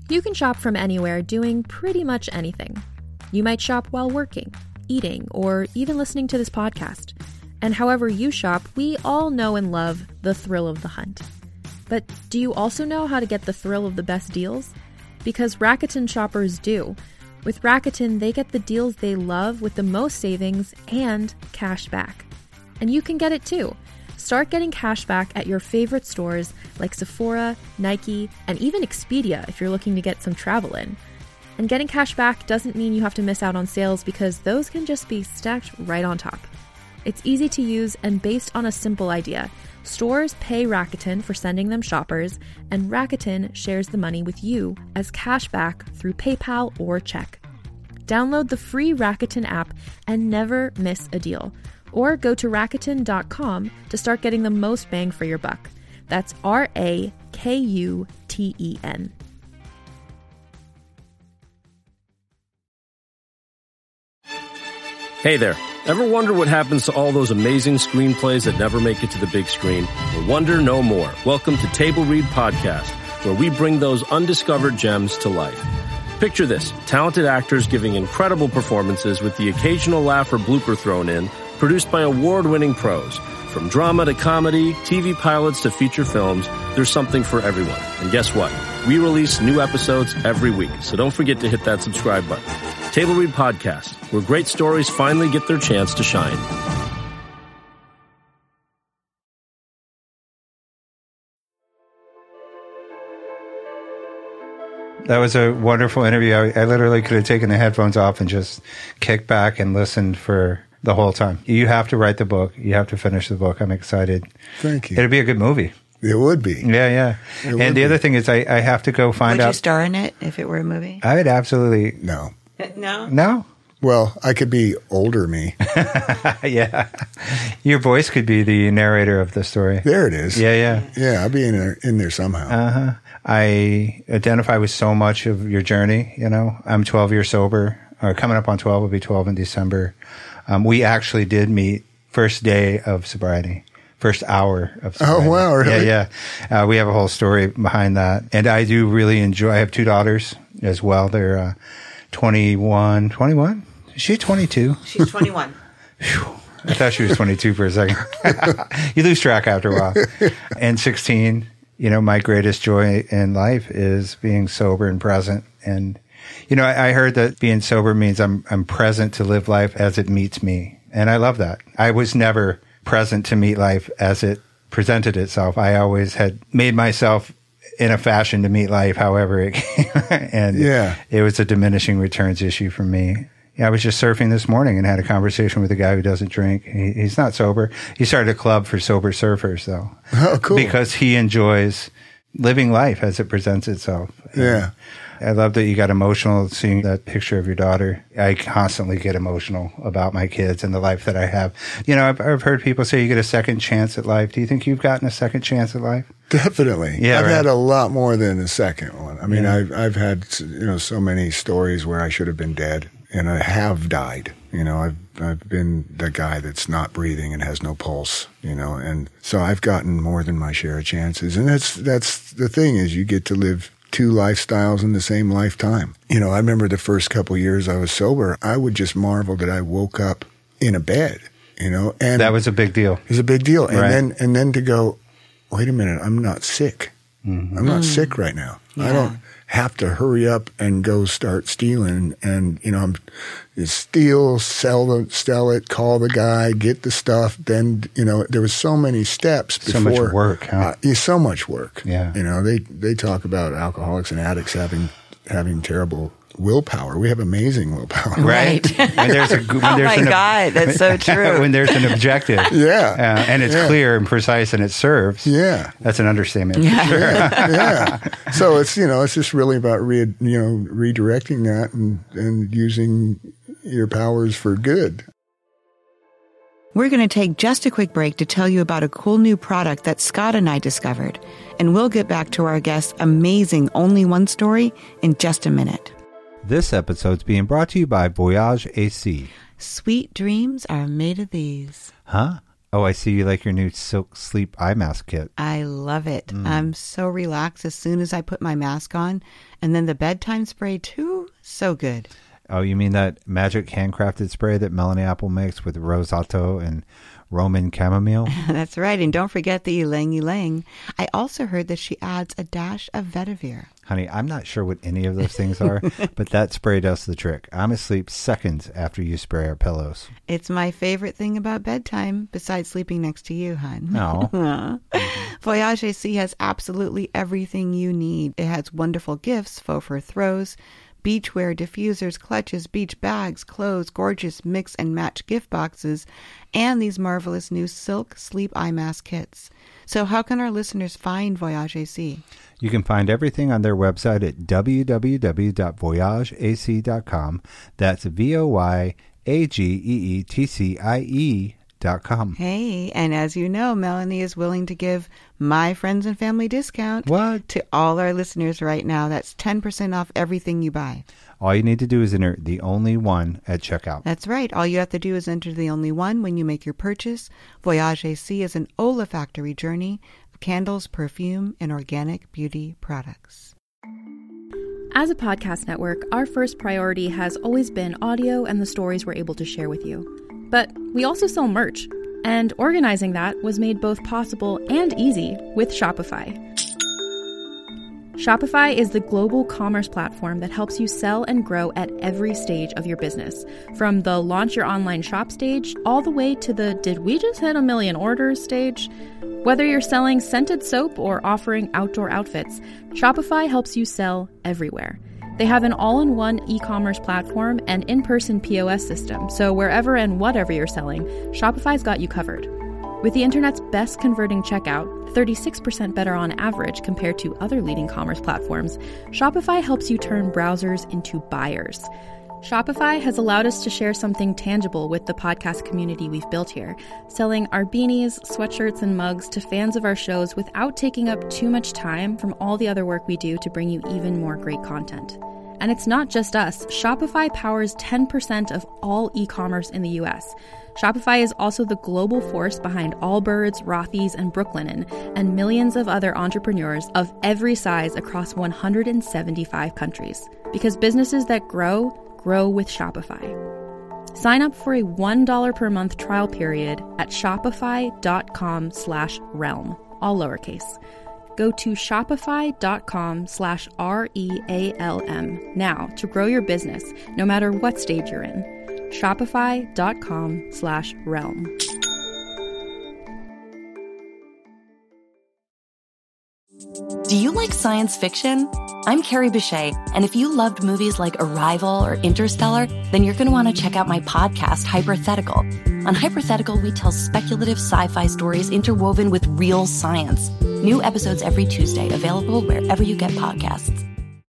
You can shop from anywhere doing pretty much anything. You might shop while working, eating, or even listening to this podcast. And however you shop, we all know and love the thrill of the hunt. But do you also know how to get the thrill of the best deals? Because Rakuten shoppers do. With Rakuten, they get the deals they love with the most savings and cash back. And you can get it too. Start getting cash back at your favorite stores like Sephora, Nike, and even Expedia if you're looking to get some travel in. And getting cash back doesn't mean you have to miss out on sales because those can just be stacked right on top. It's easy to use and based on a simple idea. Stores pay Rakuten for sending them shoppers, and Rakuten shares the money with you as cash back through PayPal or check. Download the free Rakuten app and never miss a deal. Or go to Rakuten.com to start getting the most bang for your buck. That's Rakuten. Hey there. Ever wonder what happens to all those amazing screenplays that never make it to the big screen? Well, wonder no more. Welcome to Table Read Podcast, where we bring those undiscovered gems to life. Picture this, talented actors giving incredible performances with the occasional laugh or blooper thrown in, produced by award-winning pros. From drama to comedy, TV pilots to feature films, there's something for everyone. And guess what? We release new episodes every week, so don't forget to hit that subscribe button. Table Read Podcast, where great stories finally get their chance to shine. That was a wonderful interview. I literally could have taken the headphones off and just kicked back and listened for the whole time. You have to write the book. You have to finish the book. I'm excited. Thank you. It'd be a good movie. It would be. Yeah. And the other thing is I have to go find out. Would you star in it if it were a movie? I would absolutely. No. No? Well, I could be older me. Yeah. Your voice could be the narrator of the story. There it is. Yeah. Yeah, I'll be in there somehow. Uh-huh. I identify with so much of your journey, you know. I'm 12 years sober, or coming up on 12, will be 12 in December. We actually did meet first day of sobriety, first hour of sobriety. Oh, wow, really? Yeah. We have a whole story behind that. And I do really enjoy, I have two daughters as well. They're 21? Is she 22? She's 21. I thought she was 22 for a second. You lose track after a while. And 16, you know, my greatest joy in life is being sober and present. And, you know, I heard that being sober means I'm present to live life as it meets me. And I love that. I was never present to meet life as it presented itself. I always had made myself in a fashion to meet life, however it came. And it was a diminishing returns issue for me. Yeah, I was just surfing this morning and had a conversation with a guy who doesn't drink. He's not sober. He started a club for sober surfers, though. Oh, cool. Because he enjoys living life as it presents itself. Yeah. I love that you got emotional seeing that picture of your daughter. I constantly get emotional about my kids and the life that I have. You know, I've heard people say you get a second chance at life. Do you think you've gotten a second chance at life? Definitely. Yeah, I've right. had a lot more than a second one. I mean, I've had, you know, so many stories where I should have been dead. And I have died. You know, I've been the guy that's not breathing and has no pulse, you know, and so I've gotten more than my share of chances. And that's the thing is you get to live two lifestyles in the same lifetime. You know, I remember the first couple of years I was sober, I would just marvel that I woke up in a bed, you know, and that was a big deal. It was a big deal. Right. And then to go, wait a minute, I'm not sick. Mm-hmm. I'm not sick right now. Yeah. I don't have to hurry up and go start stealing. And, you know, I'm steal, sell it, call the guy, get the stuff. Then, you know, there was so many steps before. So much work, huh? So much work. Yeah. You know, they talk about alcoholics and addicts having terrible willpower. We have amazing willpower. Right. When there's God, that's so true. When there's an objective. Yeah. And it's clear and precise and it serves. Yeah. That's an understatement. Yeah. For sure. Yeah. So it's, you know, it's just really about redirecting that and using your powers for good. We're going to take just a quick break to tell you about a cool new product that Scott and I discovered. And we'll get back to our guest's amazing Only One story in just a minute. This episode's being brought to you by Voyage AC. Sweet dreams are made of these. Huh? Oh, I see you like your new Silk Sleep eye mask kit. I love it. I'm so relaxed as soon as I put my mask on. And then the bedtime spray, too. So good. Oh, you mean that magic handcrafted spray that Melanie Apple makes with Rose Otto and Roman chamomile? That's right. And don't forget the ylang ylang. I also heard that she adds a dash of vetiver. Honey, I'm not sure what any of those things are, but that spray does the trick. I'm asleep seconds after you spray our pillows. It's my favorite thing about bedtime, besides sleeping next to you, hon. No. Voyage AC has absolutely everything you need. It has wonderful gifts, faux fur throws, beachwear, diffusers, clutches, beach bags, clothes, gorgeous mix and match gift boxes, and these marvelous new Silk Sleep eye mask kits. So how can our listeners find Voyage AC? You can find everything on their website at www.voyageac.com. That's VOYAGEETCIE.com. Hey, and as you know, Melanie is willing to give my friends and family discount to all our listeners right now. That's 10% off everything you buy. All you need to do is enter the only one at checkout. That's right. All you have to do is enter the only one when you make your purchase. Voyage AC is an olfactory journey of candles, perfume, and organic beauty products. As a podcast network, our first priority has always been audio and the stories we're able to share with you. But we also sell merch, and organizing that was made both possible and easy with Shopify. Shopify is the global commerce platform that helps you sell and grow at every stage of your business, from the launch your online shop stage all the way to the did we just hit 1 million orders stage. Whether you're selling scented soap or offering outdoor outfits, Shopify helps you sell everywhere. They have an all-in-one e-commerce platform and in-person POS system, so wherever and whatever you're selling, Shopify's got you covered. With the internet's best converting checkout, 36% better on average compared to other leading commerce platforms, Shopify helps you turn browsers into buyers. Shopify has allowed us to share something tangible with the podcast community we've built here, selling our beanies, sweatshirts, and mugs to fans of our shows without taking up too much time from all the other work we do to bring you even more great content. And it's not just us. Shopify powers 10% of all e-commerce in the US. Shopify is also the global force behind Allbirds, Rothy's, and Brooklinen, and millions of other entrepreneurs of every size across 175 countries. Because businesses that grow with Shopify. Sign up for a $1 per month trial period at shopify.com/realm, all lowercase. Go to shopify.com/REALM now to grow your business, no matter what stage you're in. Shopify.com/realm. Do you like science fiction? I'm Carrie Bechet, and if you loved movies like Arrival or Interstellar, then you're going to want to check out my podcast, Hypothetical. On Hypothetical, we tell speculative sci-fi stories interwoven with real science. New episodes every Tuesday, available wherever you get podcasts.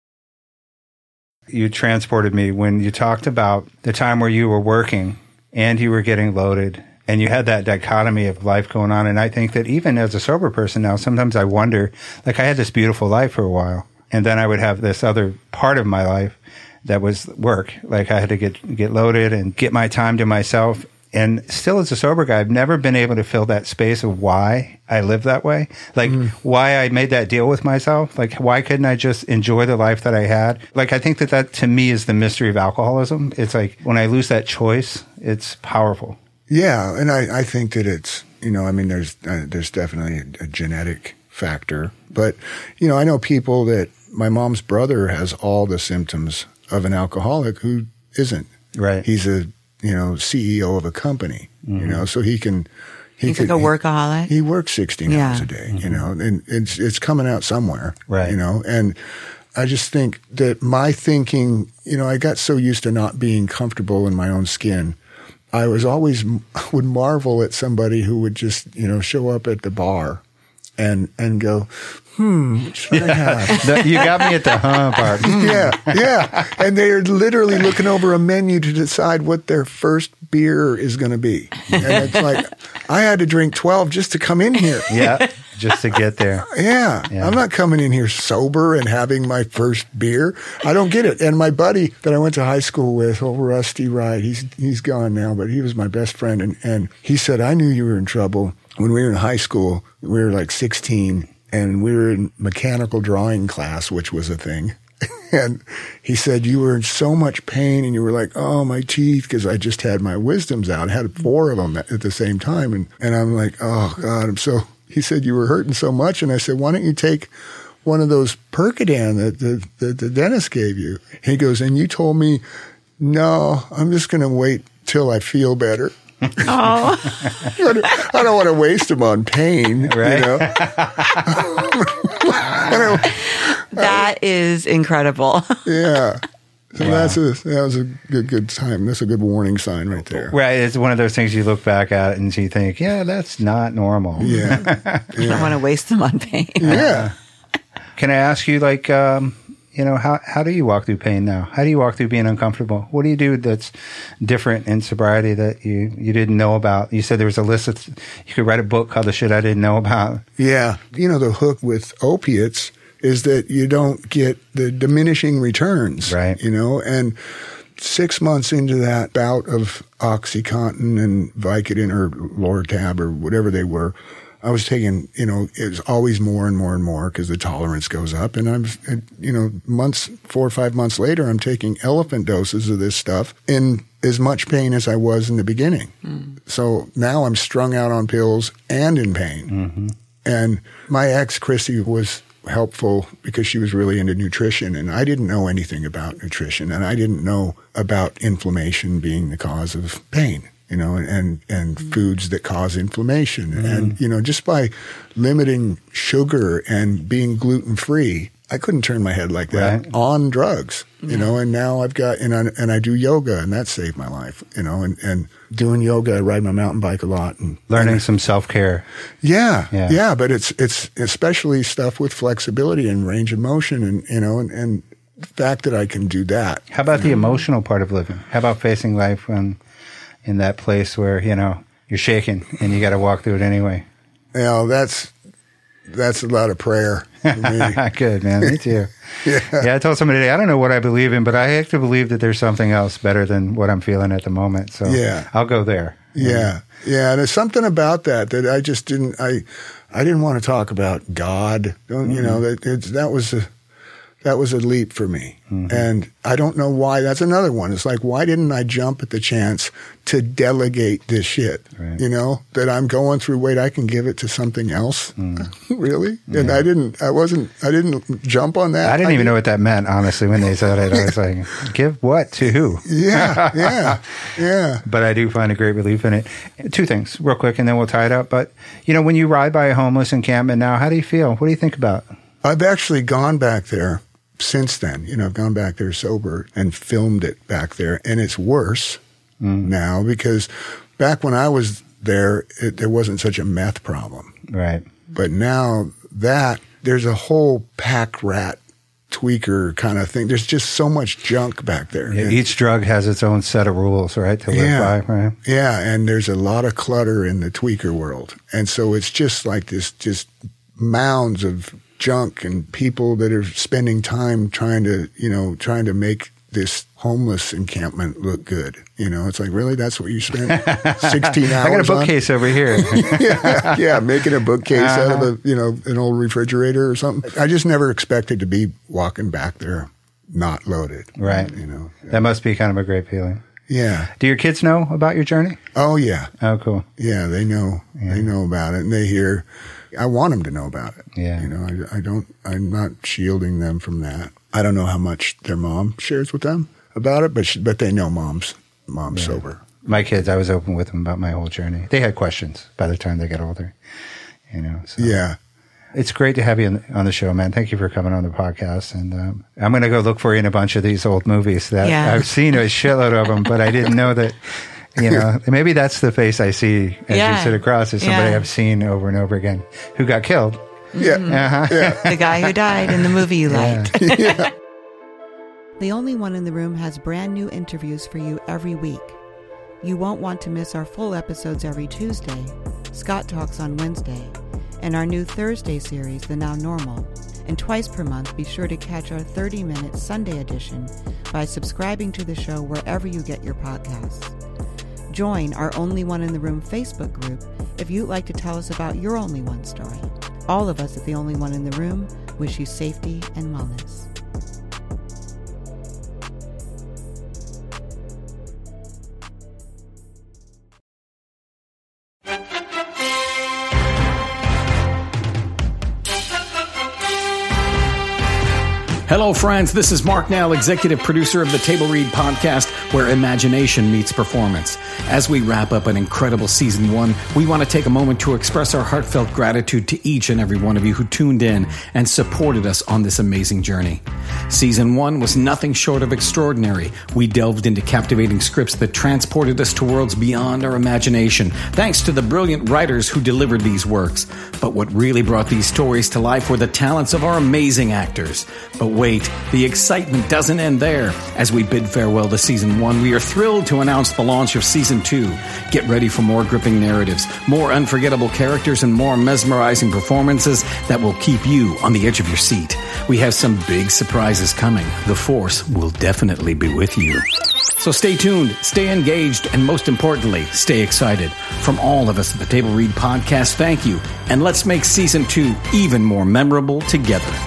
You transported me when you talked about the time where you were working and you were getting loaded and you had that dichotomy of life going on. And I think that even as a sober person now, sometimes I wonder, like I had this beautiful life for a while. And then I would have this other part of my life that was work. Like I had to get loaded and get my time to myself. And still as a sober guy, I've never been able to fill that space of why I live that way. Like why I made that deal with myself. Like why couldn't I just enjoy the life that I had? Like I think that to me is the mystery of alcoholism. It's like when I lose that choice, it's powerful. Yeah. And I think that it's, there's definitely a genetic factor. But, I know people that my mom's brother has all the symptoms of an alcoholic who isn't. Right. He's a, CEO of a company, so he's like a workaholic. He works 16 hours a day, and it's coming out somewhere, right. And I just think that my thinking, I got so used to not being comfortable in my own skin. I would marvel at somebody who would just, show up at the bar and go, what should I have? You got me at the part. Yeah. And they're literally looking over a menu to decide what their first beer is going to be. And it's like, I had to drink 12 just to come in here. Yeah. just to get there. Yeah. I'm not coming in here sober and having my first beer. I don't get it. And my buddy that I went to high school with, old Rusty Wright, he's gone now, but he was my best friend. And he said, I knew you were in trouble when we were in high school. We were like 16 and we were in mechanical drawing class, which was a thing. And he said, you were in so much pain and you were like, oh, my teeth, because I just had my wisdoms out. I had 4 of them at the same time. And I'm like, oh, God, he said, you were hurting so much. And I said, why don't you take one of those Percodan that the dentist gave you? And he goes, and you told me, no, I'm just going to wait till I feel better. Oh, I don't want to waste them on pain, Right. you know? that is incredible. Yeah. So that was a good time. That's a good warning sign right there. Right. It's one of those things you look back at and you think, yeah, that's not normal. Yeah. I don't want to waste them on pain. Yeah. Can I ask you, like, how do you walk through pain now? How do you walk through being uncomfortable? What do you do that's different in sobriety that you didn't know about? You said there was a list of, you could write a book called The Shit I Didn't Know About. Yeah. You know, the hook with opiates is that you don't get the diminishing returns. Right. You know, and 6 months into that bout of OxyContin and Vicodin or Lortab or whatever they were, I was taking, you know, it was always more and more and more because the tolerance goes up. And I'm, you know, 4 or 5 months later, I'm taking elephant doses of this stuff in as much pain as I was in the beginning. So now I'm strung out on pills and in pain. Mm-hmm. And my ex, Chrissy, was helpful because she was really into nutrition. And I didn't know anything about nutrition. And I didn't know about inflammation being the cause of pain. You know, and foods that cause inflammation. And, you know, just by limiting sugar and being gluten-free, I couldn't turn my head like that on drugs, you know, and now I've got, and I do yoga and that saved my life, you know, and doing yoga, I ride my mountain bike a lot. And Learning some self-care. Yeah. But it's especially stuff with flexibility and range of motion and, you know, and the fact that I can do that. How about the emotional part of living? How about facing life in that place where, you know, you're shaking and you got to walk through it anyway? You know, that's a lot of prayer for me. Good, man. Me too. Yeah, I told somebody today, I don't know what I believe in, but I have to believe that there's something else better than what I'm feeling at the moment. So I'll go there. Yeah. There's something about that I just didn't, I didn't want to talk about God. You know, that was a leap for me. Mm-hmm. And I don't know why. That's another one. It's like, why didn't I jump at the chance to delegate this shit? Right. You know, that I'm going through, wait, I can give it to something else? Really? Yeah. And I didn't jump on that. I didn't even know what that meant, honestly, when they said it. I was like, give what to who? Yeah. But I do find a great relief in it. 2 things real quick, and then we'll tie it up. But, you know, when you ride by a homeless encampment now, how do you feel? What do you think about it? I've actually gone back there since then. You know, I've gone back there sober and filmed it back there. And it's worse now because back when I was there, there wasn't such a meth problem. Right. But now there's a whole pack rat tweaker kind of thing. There's just so much junk back there. Yeah, each drug has its own set of rules, right, to live by, right? Yeah, and there's a lot of clutter in the tweaker world. And so it's just like this, just mounds of junk and people that are spending time trying to make this homeless encampment look good. You know, it's like, really? That's what you spent 16 hours I got a bookcase over here. yeah, making a bookcase out of an old refrigerator or something. I just never expected to be walking back there not loaded. Right. You know. That must be kind of a great feeling. Yeah. Do your kids know about your journey? Oh, yeah. Oh, cool. Yeah, they know. Yeah. They know about it, and they hear. I want them to know about it. Yeah. You know, I'm not shielding them from that. I don't know how much their mom shares with them about it, but they know mom's sober. My kids, I was open with them about my whole journey. They had questions by the time they got older, you know. So. Yeah. It's great to have you on the show, man. Thank you for coming on the podcast. And I'm going to go look for you in a bunch of these old movies that I've seen a shitload of them, but I didn't know that. You know, maybe that's the face I see as you sit across as somebody I've seen over and over again who got killed. Yeah. The guy who died in the movie you liked. Yeah. The Only One in the Room has brand new interviews for you every week. You won't want to miss our full episodes every Tuesday, Scott Talks on Wednesday, and our new Thursday series, The Now Normal. And twice per month, be sure to catch our 30-minute Sunday edition by subscribing to the show wherever you get your podcasts. Join our Only One in the Room Facebook group if you'd like to tell us about your Only One story. All of us at The Only One in the Room wish you safety and wellness. Hello, friends. This is Mark Nell, executive producer of the Table Read podcast, where imagination meets performance. As we wrap up an incredible season 1, we want to take a moment to express our heartfelt gratitude to each and every one of you who tuned in and supported us on this amazing journey. Season 1 was nothing short of extraordinary. We delved into captivating scripts that transported us to worlds beyond our imagination, thanks to the brilliant writers who delivered these works. But what really brought these stories to life were the talents of our amazing actors. But wait, the excitement doesn't end there. As we bid farewell to Season 1, we are thrilled to announce the launch of Season 2. Get ready for more gripping narratives, more unforgettable characters, and more mesmerizing performances that will keep you on the edge of your seat. We have some big surprises coming. The Force will definitely be with you. So stay tuned, stay engaged, and most importantly, stay excited. From all of us at the Table Read podcast, thank you. And let's make Season 2 even more memorable together.